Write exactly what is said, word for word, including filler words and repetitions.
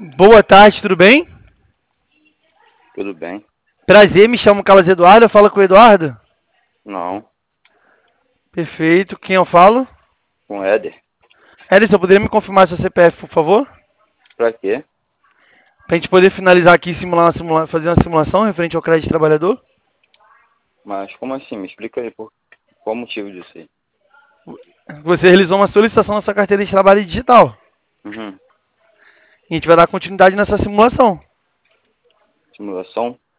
Boa tarde, tudo bem? Tudo bem? Prazer, me chamo Carlos Eduardo, eu falo com o Eduardo. Não, Perfeito, quem eu falo? com o Éder. Edson, poderia me confirmar seu C P F, por favor? Pra quê? Pra gente poder finalizar aqui e simular uma simula- fazer uma simulação referente ao crédito trabalhador? Mas como assim? Me explica aí por qual motivo disso aí. Você realizou uma solicitação na sua carteira de trabalho digital. Uhum. E a gente vai dar continuidade nessa simulação. Simulação?